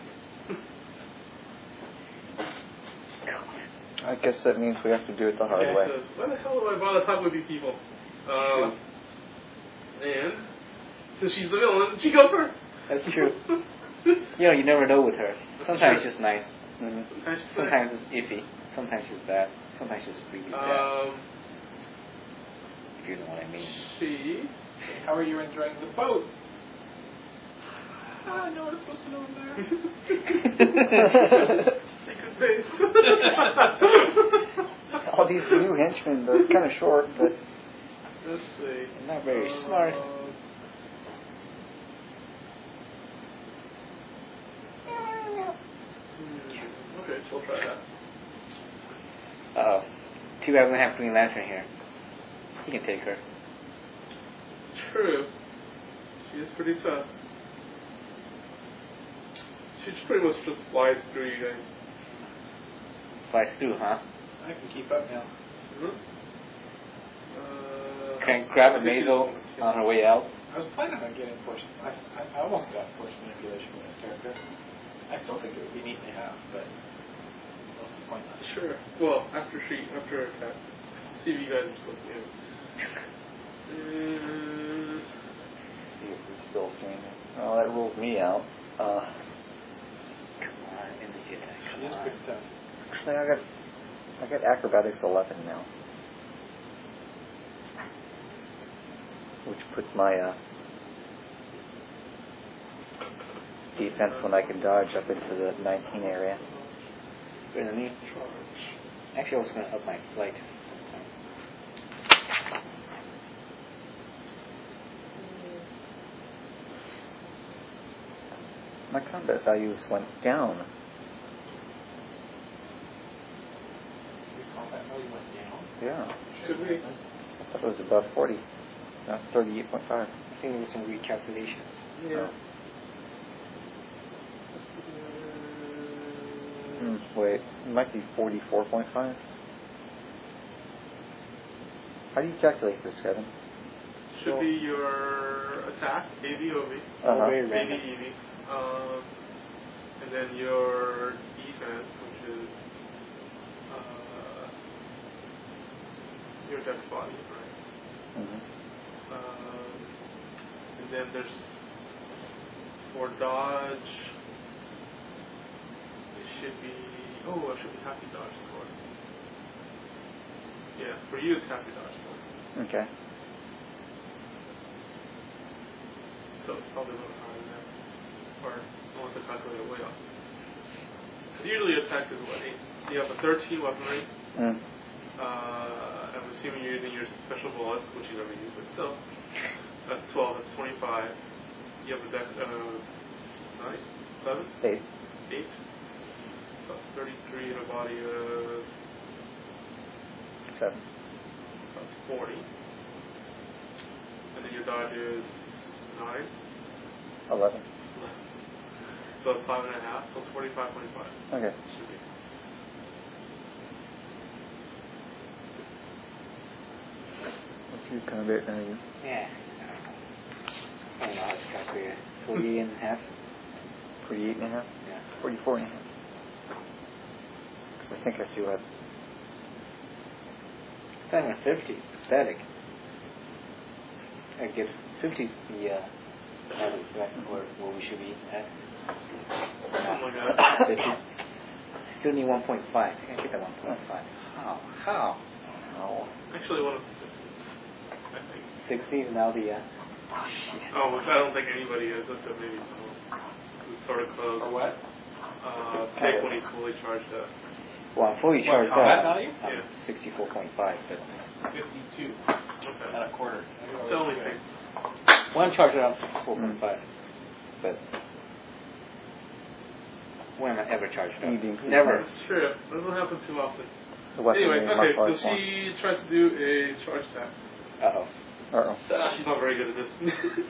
I guess that means we have to do it the hard Okay, way. says, why the hell do I bother talking with these people? Uh, and since she's the villain, she goes first. That's true. You know, you never know with her. Sometimes it's just nice. Mm-hmm. Sometimes she's Sometimes it's iffy. Sometimes she's bad. Sometimes she's really bad. Um, If you know what I mean. she. How are you enjoying the boat? Ah, I know what I'm supposed to know in there. Secret base. All these new henchmen, they're kind of short, but Let's see. Not very Uh, smart. hmm, Okay, so we'll try that. Uh-oh. Too bad we don't have Green Lantern here. He can take her. True. She is pretty tough. She pretty much just flies through you guys. Flies through, huh? I can keep up now. Mm-hmm. Uh, Can grab a I think mazel you- on her way out. I was planning on getting force. I, I, I almost got force manipulation with that character. I still think it would be neat to have, but what's the point? Sure. Well, after she, after her attack, see what you guys are supposed to do. Uh, see if we're still standing. Oh, that rules me out. Uh, Come on, energy attack. She Come is on. pretty tough. actually, I got, I got acrobatics eleven now, which puts my uh, defense when I can dodge up into the nineteen area. Better than me. Actually, I was going to up my flight. My combat values went down. Your combat value went down. Yeah, Could we? I thought it was above forty. Now thirty-eight point five. I think there was some recalculations. Yeah. Hmm, wait, it might be forty-four point five. How do you calculate this, Kevin? Should be your attack, A V O V, Uh-huh. A V E V, um, and then your defense, which is uh, your dex body, right? Mm-hmm. Um, and then there's for dodge, it should be oh, it should be happy dodge score. Yeah, for you it's happy dodge score. Okay. So it's probably a little higher than that. Or unless I calculate it way off. Because usually attack is what, eight? You have a thirteen weaponry. Mm. Uh, I'm assuming you're using your special bullet, which you never use, but still. That's twelve, that's twenty-five. You have a dex of uh, nine? seven? Eight. eight. So that's thirty-three and a body of Seven. that's forty. And then your dodge is nine. Eleven. So it's five and a half, so it's forty-five, twenty-five. Okay. Should be. What's your combat value? Yeah. I don't know how to calculate it. Forty-eight and a half. Forty-eight and a half. Yeah. Forty-four and a half. Because I think I see what. Seven fifty. Pathetic. I guess fifty is the uh, average, right? Where where we should be at. Something like that. fifty. Still need one point five. I can't get that one point five. How? How? Oh. Actually, one of the sixty, I think. sixty is now the. Uh, oh shit. Oh, which I don't think anybody is. That's so maybe someone who's sort of close. Or what? Uh, pick when he's fully charged up. Well, I'm fully What, charged combat up. value? I'm Yeah. sixty-four point five, but fifty-two Okay. and a quarter. It's only pick. when I'm charged up, I'm sixty-four point five. But when am I ever charged up? You'd increase Never. That's true. That doesn't happen too often. The weapon Anyway, and okay, martial so arts one. she tries to do a charge attack. Uh-oh. Uh-oh. Uh, she's not very good at this.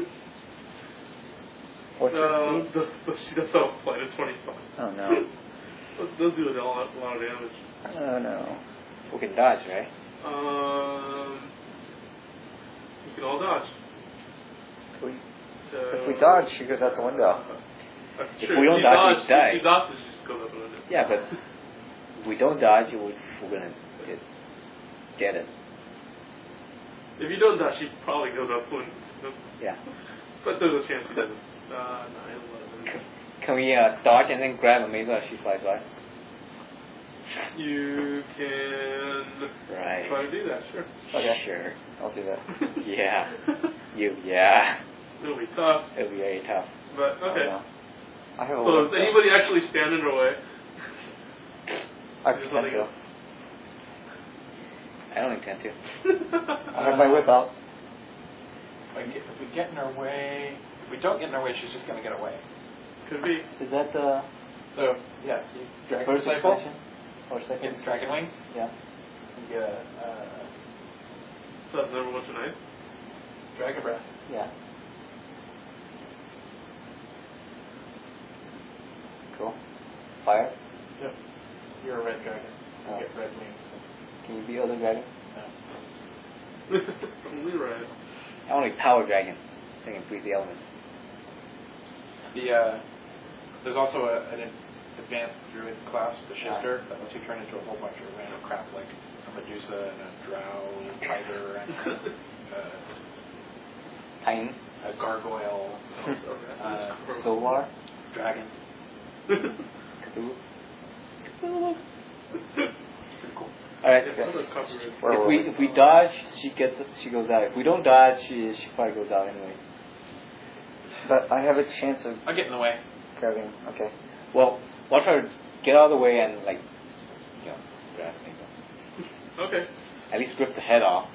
What's your uh, speed? the, the, she does have a flight of twenty-five. Oh, no. Those those do a lot, a lot of damage. Oh, no. We can dodge, right? Um, you can all dodge. We, So, if we dodge, she goes out the window. That's If true. we don't you dodge, we die. If you dodge, it just goes out the window. Yeah, but if we don't dodge, we're, we're gonna get, get it. If you don't dodge, she probably goes out the window. Yeah. But there's a chance he doesn't. Uh, nine, eleven. Can we uh, dodge and then grab Amaza as she flies by? You can Right. try to do that, sure. Okay. Sure. I'll do that. Yeah. You, yeah. It'll be tough, It'll be very tough. but okay. Oh, no. I have a So little does anybody actually stand in her way? I Just pretend letting to. go. I don't intend to. I have my whip out. Like, if we get in our way, if we don't get in our way, she's just going to get away. Could be. Is that the So, yeah, see, dragon first disciple, expansion? Or second? get dragon wings, Yeah. and get a uh, So that's number one tonight. dragon breath. Yeah. Cool. Fire? Yep. You're a red dragon. You Oh. get red wings. Can you be other dragon? No. Only red. I want a power dragon. So I can breathe the elements. The uh, there's also a, an advanced druid class, the shifter, that lets you turn into a whole bunch of random crap like a Medusa and a drow tiger and a, Titan. a, a gargoyle, uh, Solar? dragon. Cthulhu. Pretty cool. Alright. Yeah, Okay. that's copyrighted. Where If were we we? if we dodge, she gets she goes out. If we don't dodge, she she probably goes out anyway. But I have a chance of I'll get in the way. grabbing. Okay. Well, watch her get out of the way and like, you know, grab me. Okay. At least rip the head off.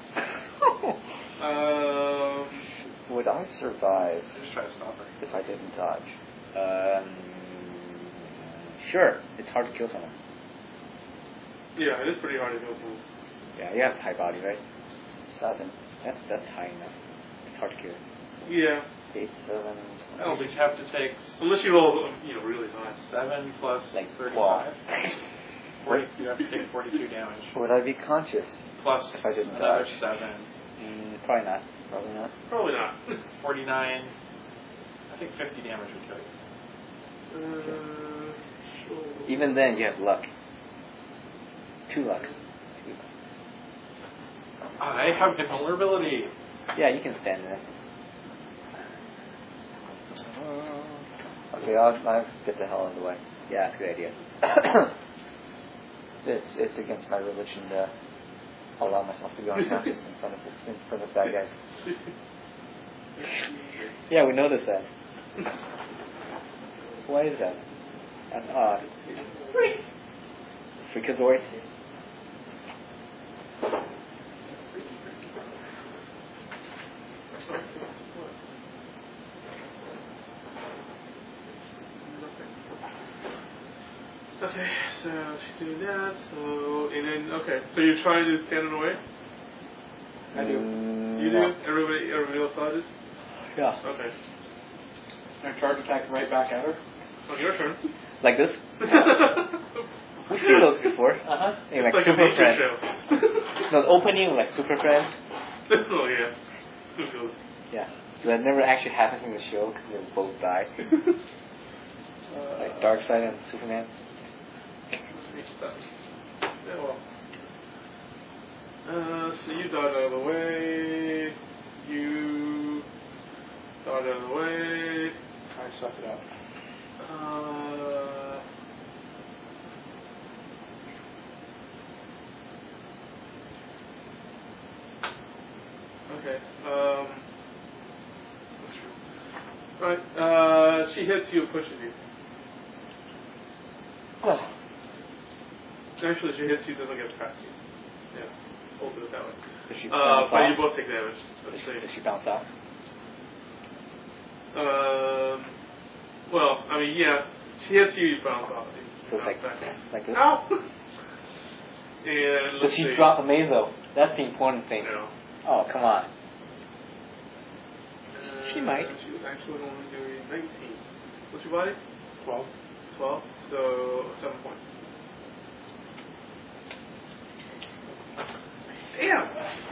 Um, Would I survive Just try to stop her. if I didn't dodge? um, sure, it's hard to kill someone. yeah, it is pretty hard to go through. Yeah, you have high body, right? Seven. That's that's high enough. It's hard to kill. Yeah. Eight, seven. I don't think you have to take Unless you roll, you know, really high. seven plus Like thirty-five. forty. You have to take forty-two damage. Would I be conscious? Plus If I didn't another dodge. seven. Mm, probably not. Probably not. Probably not. Forty-nine. I think fifty damage would kill you. Uh, sure. Even then, you have luck. Two lucks. I have invulnerability. Yeah, you can stand there. Okay, I'll, I'll get the hell out of the way. Yeah, that's a good idea. it's it's against my religion to allow myself to go unconscious in front of in front of bad guys. Yeah, we noticed that. Why is that? That's odd. Freakazoid? Okay, so she's doing that, so, and then, okay, so you're trying to stand in the way? I do. Mm, You no. do? Everybody, everybody else dodges? Yeah. Okay. I charge attack right back at her. On your turn. Like this? We've seen those before. Uh-huh. Hey, It's like, like a Super nature Friends. show. No, the opening like Super Friends. Oh, yeah. Too cool. Yeah. That never actually happens in the show because they both die. Like Darkseid and Superman. Yeah, well. Uh, so you dodge out of the way. You dodge out of the way. I suck it up. Uh, okay. Um, that's true. Right. Uh, she hits you and pushes you. Oh. Actually, she hits you, doesn't get past you. Yeah, we'll do it that way. Does she Uh, bounce but you off? both take damage. Does Let's she, see. does she bounce off? Um, well, I mean, yeah, she hits you, you bounce off. You So it's bounce like, back. like this? Ow! And Does let's she see. drop a mazo? That's the important thing. No. Oh, come on. Uh, She might. She was actually only doing nineteen. What's your body? Twelve. twelve. So, seven points. Damn!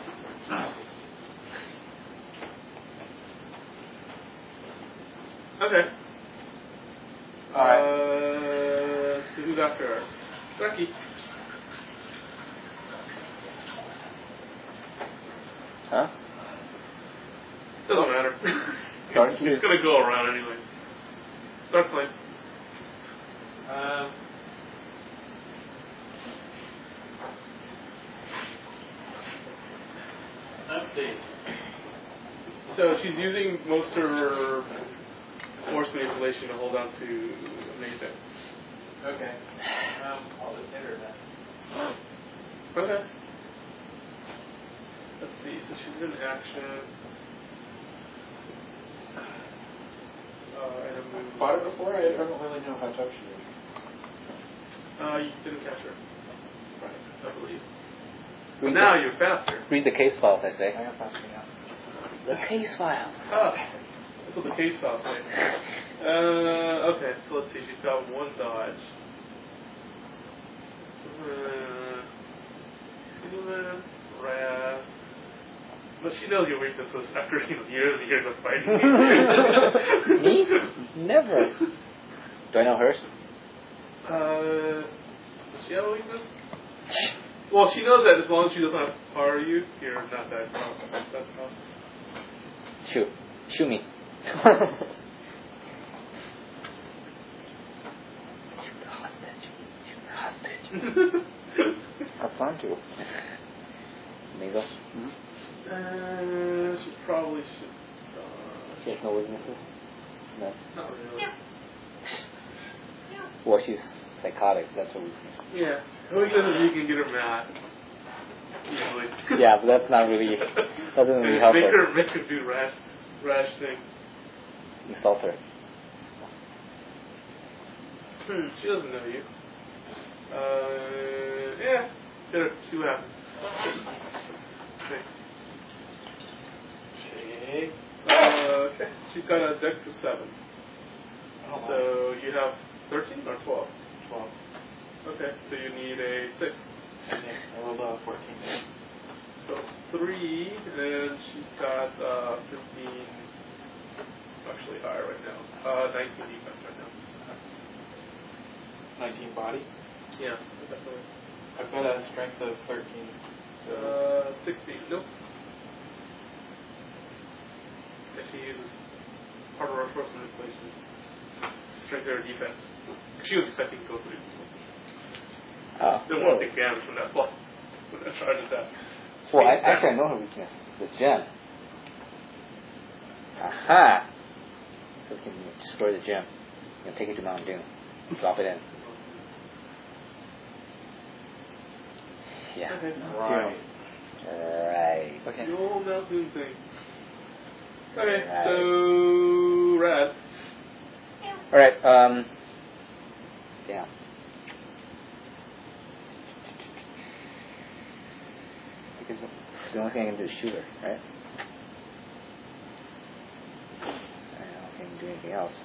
Okay. Alright. Uh, so who's after her? Becky. Huh? Doesn't matter. Dark He's, Flame. he's gonna go around anyway. Dark Flame. Um. Let's see. So she's using most of her force manipulation to hold on to Nathan. Okay. Um, I'll just hit her then. Okay. Let's see. So she's in action. Uh, and a move. Fought her before? I don't really know how tough she is. Uh, you didn't catch her. Right. I believe. But Read now the, you're faster. read the case files, I say. I am faster now. The case files. Oh. That's what the case file say. Uh, okay, so let's see. She's got one dodge. Uh, human, wrath. But she knows your weaknesses after you know, years and years of fighting. Me? Never. Do I know hers? Uh, does she have a weakness? Well, she knows that as long as she doesn't have power use, you're not that tough. That's tough. Shoot. Shoot me. Shoot the hostage. Shoot the hostage. Have fun to. Mazel. Uh, she probably should. Uh, She has no weaknesses? No. not really. Well, she's psychotic. That's her weakness. Yeah. The weakness is you can get her mad. Easily. Yeah, but that's not really. Doesn't really help make her. her. Make her do rash, rash things. Insult her. Hmm, she doesn't know you. Uh, yeah. Get her. See what happens. Okay. Okay. Uh, okay. She's got a dex of seven. Oh, So you have thirteen or twelve? twelve. Okay. Okay, so you need a six. Yeah, I rolled a fourteen. So three, and she's got uh, fifteen. Actually higher right now. Uh, nineteen defense right now. nineteen body. Yeah, definitely. I've got a strength of thirteen. So Uh, sixteen. Nope. If she uses part of her force manipulation, strength or defense. She was expecting to go through. Oh. Didn't want to take damage from that ball. From that charge attack. Well, I, actually, I know her weakness. The gem. Aha! So we can destroy the gem. You know, take it to Mount Doom. Drop it in. Yeah. Okay. Right. Right. Okay. The old Mount Doom thing. Okay, Right. so Rad. Alright, um... yeah. Because the only thing I can do is shoot her, right? I don't think I can do anything else.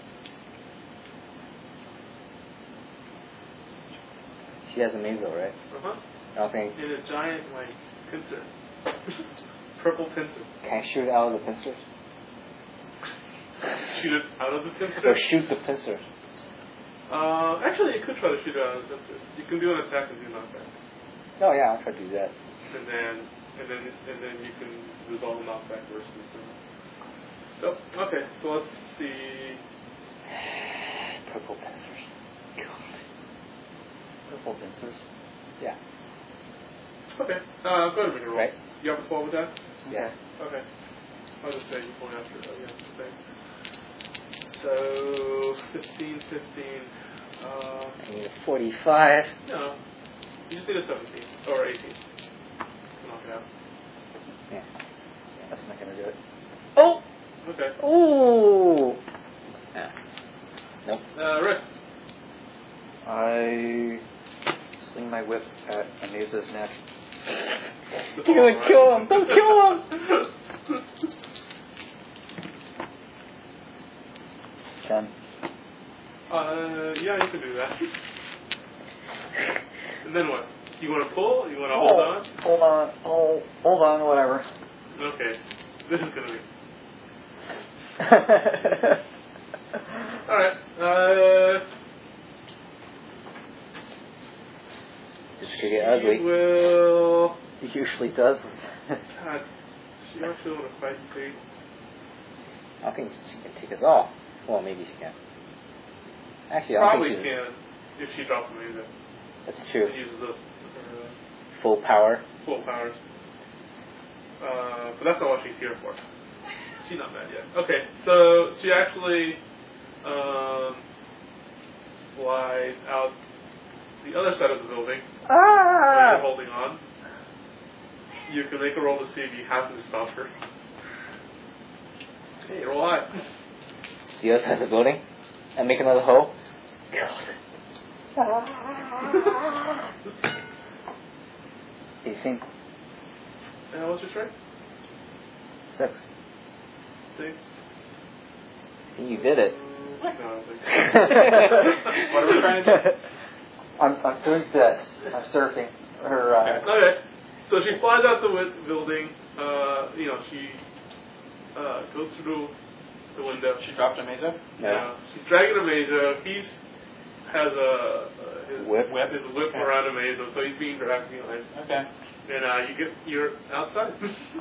She has a mazel, right? Uh huh. I don't think... In a giant, like, pincer. Purple pincer. Can I shoot out of the pincers? Shoot it out of the pincer? Or shoot the pincers? Uh, actually, you could try to shoot it out of the pincer. You can do an attack and do knockback. Oh yeah, I'll try to do that. And then, and then, and then you can resolve the knockback versus the... So, okay, so let's see... Purple pincers. Purple pincers. Yeah. Okay, uh, go ahead and make a roll. Right. You have a twelve with that? Yeah. Okay. I'll just say you point after it, yeah, okay. So, fifteen, fifteen, uh... I need a forty-five. No. You just need a seventeen, or eighteen. Knock it out. Yeah. That's not gonna do it. Oh! Okay. Ooh! Yeah. Nope. Uh, Rick. I sling my whip at Aneza's neck. You're gonna kill him! Don't kill him! Ten. Uh, yeah, you can do that. And then what? You want to pull? You want to hold on? Hold on. Hold, hold on, whatever. Okay. This is going to be... Alright. Uh... This could get ugly. She will... It usually does. God. She actually want to fight Kate. I think she can take us off. Well, maybe she can. Actually, I don't Probably think she's... can if she drops a laser. That's true. She uses the uh, Full power. full powers. Uh, but that's not what she's here for. She's not mad yet. Okay, so she actually um, flies out the other side of the building. Where you're holding on. You can make a roll to see if you happen to stop her. Okay, roll high. The other side of the building. And make another hole. Do you think And what's your strength? six? Six. I think you did it. No, I don't think so. what are we trying to do? I'm I'm doing this. I'm surfing. Or uh, Okay. Okay. So she flies out the wi- building. Uh, you know, she uh, goes through the window. She dropped a mesa? Yeah. She's dragging a Mesa. He's has a uh, his Whip. whip, his whip Okay. around a Mesa, so he's being dragged behind. Okay. And uh, you get you're outside.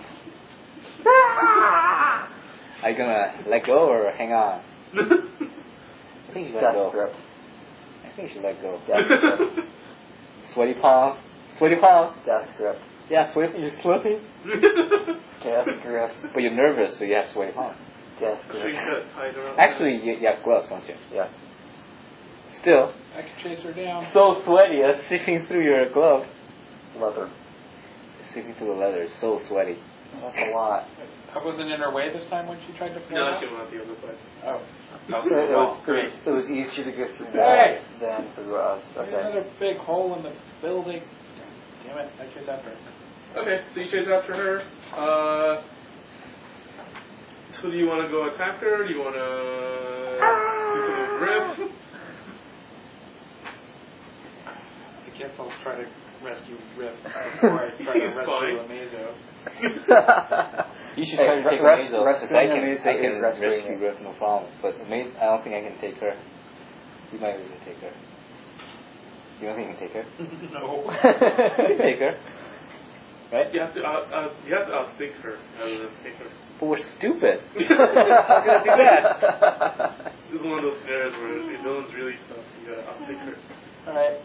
Are you gonna let go or hang on? I think you should let death go. grip. I think you should let go. Death grip. Sweaty palms. Sweaty palms. Death grip. Yeah, sweaty. You're sweaty. Death grip. But you're nervous, so you have sweaty palms. Death She's grip. got it tied around. Actually, you, you have gloves, don't you? Yes. Still, I can chase her down. so sweaty. It's seeping through your glove. Leather. It's seeping through the leather. It's so sweaty. That's a lot. I wasn't in her way this time when she tried to fly No, out? she went out the other side. Oh. It was, it, was, it was easier to get through Hey! that than through us. There's Okay. another big hole in the building. Damn it, I chased after her. Okay, so you chase after her. Uh, so do you want to go attack her? Do you want to do some riff? I guess I'll try to rescue Rip before I try to He's rescue fine. Amazo. You should Hey, try to take res- Amazo, because I rescuing can, Amazo I can is rescuing rescue it. Rip, no problem. But Amazo, I don't think I can take her. You might be able to take her. You don't think you can take her? No. You can take her. Right? You have to out, out, you have to outthink her rather than think her. But we're stupid. How can I do that? This is one of those scenarios where the villain's really tough. You gotta outthink her. Alright.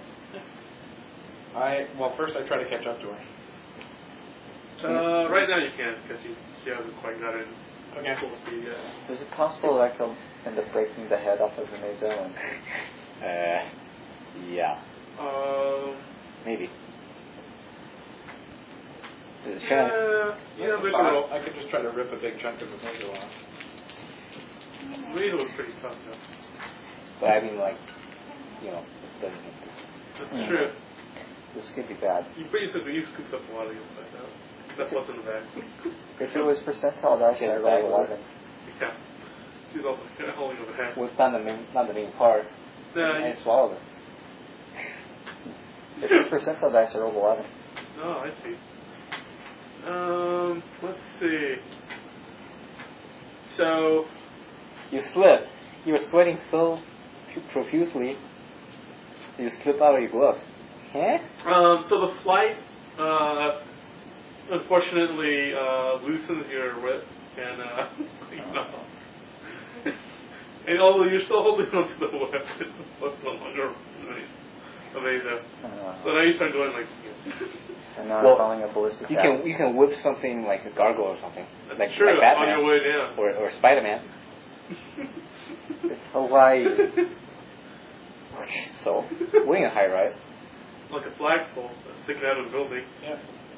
I well, first I try to catch up to her. Uh, right now you can't because she she hasn't quite got in Okay. full speed yet. Is it possible that I could end up breaking the head off of the Mazo? And Uh, yeah. Um, Maybe. Is it yeah, kind of, yeah, That's a maybe thought. we'll- I could just try to rip a big chunk of Amazo off. Rito was pretty tough though. but I mean, like, you know, this doesn't. That's Mm. true. this could be bad. You basically you scooped up a lot of your stuff out. That's what's in the bag. If it was percentile dice, Get I it back rolled over. eleven. Yeah. She's also kind of holding up a hand. Well, it's not the main, not the main part. Nah, I you, swallowed it. If it was percentile dice, I rolled eleven. oh, I see. Um, let's see. So, You slip. You were sweating so profusely. You slip out of your gloves. Huh? um, so the flight, uh, unfortunately, uh, loosens your whip, and uh, you know, and although you're still holding onto the whip, it's no longer amazing. Uh, So now you start going like. and now Well, I'm calling a ballistic You cat. can you can whip something like a gargoyle or something. That's like, true. like Batman. On your way down. Or, or Spider-Man. It's Hawaii. So, we're in a high rise. Like a flagpole that's sticking out of the building. Yeah.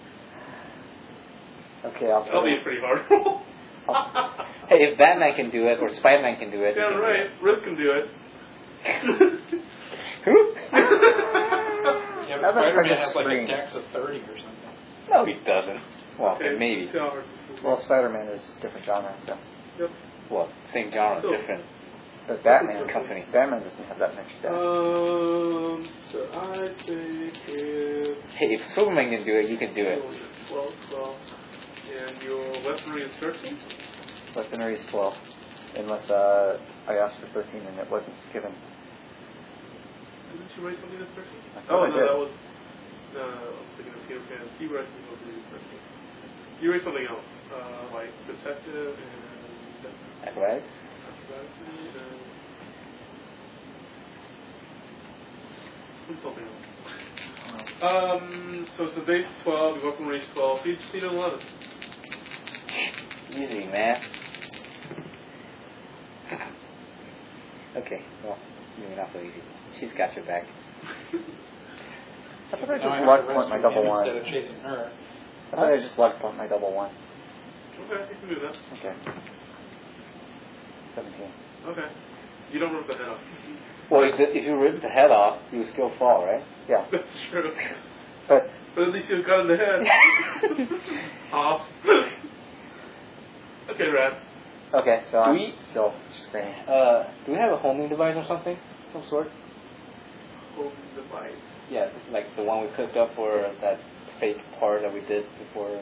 Okay, I'll That'll put be it. a pretty hard roll. Hey, if Batman can do it or Spider-Man can do it. Yeah, you can right. Rip can do it. do it. Who? Yeah, How but about if I Spider-Man just has like scream? a dex of thirty or something. No, he doesn't. Well, Okay, okay, maybe. two hours. Well, Spider-Man is different genre, so. Yep. Well, same genre, Cool. different. But Batman, Company. Batman doesn't have that much dex. Um, so I think it's Hey, if Superman can do it, you can do it. twelve, twelve. And your weaponry is thirteen? Weaponry is twelve. Unless uh, I asked for thirteen and it wasn't given. Didn't you raise something that's thirteen? I thought Oh, I no, did. that was. No, no, no, I'm thinking of Peter Pan. He raised something that's thirteen. You raised something else, uh, like detective and. Acrobatics? Something else. Um, so it's the base twelve, your weapon raise twelve, so you just need an eleven. Easy, man. Okay, well, maybe not so easy. She's got your back. I thought I Now just have luck to point my rescue double him one. instead of chasing her. I thought I just luck point my double one. Okay, you can do that. Okay. Seventeen. Okay. You don't rip the head off. Well, if, the, if you rip the head off, you will still fall, right? Yeah. That's true. But But at least you got in the head. Off. Okay, Rad. okay, so Do I'm we- still screaming. Uh, do we have a homing device or something? Some sort? Home device. Yeah, like the one we cooked up for that fake part that we did before.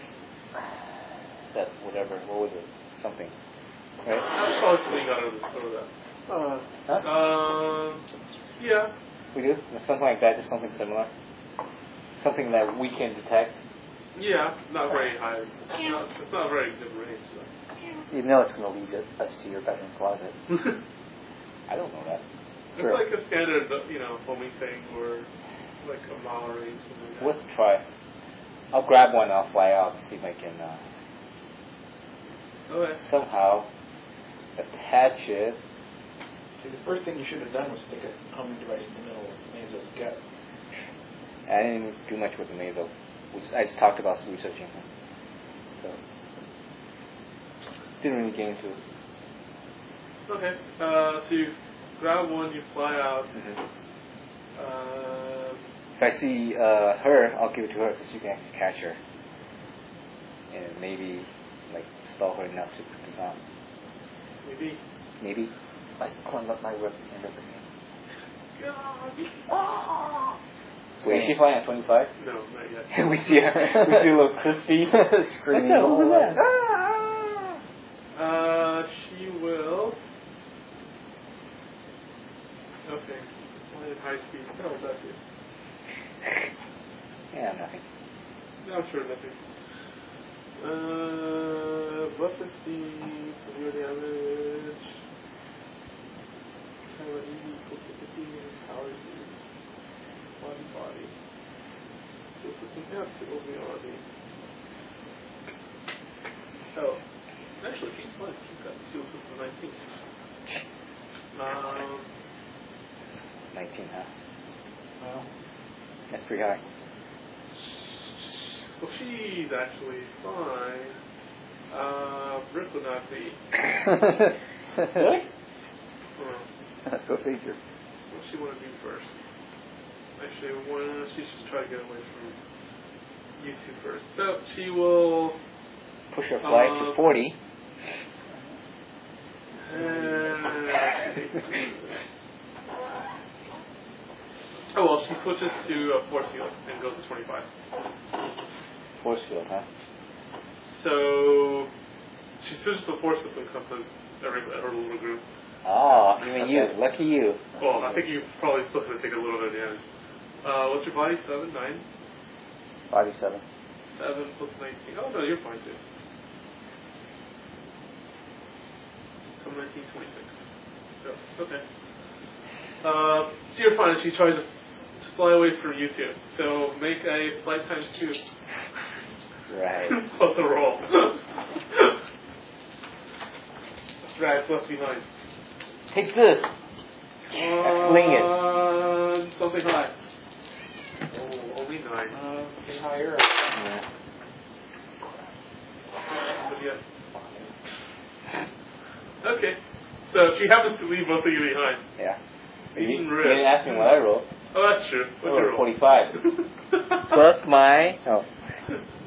That whatever, what was it? Something. Right? I'm probably something out of the store then. Uh, Huh? Um, yeah. We do? Something like that, just something similar. Something that we can detect. Yeah, not very high. It's not, it's not a very good range. So. you know it's going to lead us to your bedroom closet. I don't know that. It's Sure. like a standard, you know, homing thing or like a mile range. Something like Let's try. I'll grab one, I'll fly out and see if I can uh, that. Okay. somehow attach it. See, the first thing you should have done was stick a homing device in the middle of Mazo's gut. I didn't even do much with the nasal. Which I just talked about researching him. So, didn't really get into it. Okay. Uh, so you grab one, you fly out. Mm-hmm. Uh, If I see uh, her, I'll give it to her because she can actually catch her. And maybe, like, stall her enough to put this on. maybe. Maybe. I climb up my whip and over me. God. Wait, is she flying at twenty-five? No, not yet. we see her. We see a little crispy Screaming. What the hell was that? Ah! Uh, she will. Okay. Fly at high speed. No, that's it. Yeah, nothing. No, I'm sure nothing. Uh, one fifty, severe damage. Power easy equals to fifteen power used. Body body. So system F will be on me. Oh, actually, she's fine. She's got seal system nineteen. Um, nineteen, huh? Well, That's pretty high. so she's actually fine. Uh, Brick would not be. Really? Uh, Go figure. what does she want to do first? Actually, one, she should try to get away from you two first. So she will. Push her flight Uh, to forty. Uh, oh well, she switches to a force field and goes to twenty-five. Force field, huh? So she switches to a force field to encompass every her little group. Oh, you mean you. Lucky you. Well, I think you probably still going to take a little bit of damage. Uh, what's your body? Seven, nine, Body seven. seven plus nineteen. Oh no, you're fine too. So nineteen, twenty-six. So okay. Uh, so you're fine. She tries to to fly away from you two. So make a flight times two. Right. Plus the roll. Drag left behind. Take this. Uh, Fling it. Something high. Oh, only nine. uh, okay, higher. Yeah. But yeah. Okay. So she happens to leave both of you behind. Yeah. You You, didn't you risk. didn't ask me what I rolled. Oh, that's true. What's I your rolled roll? forty-five. Plus my... Oh.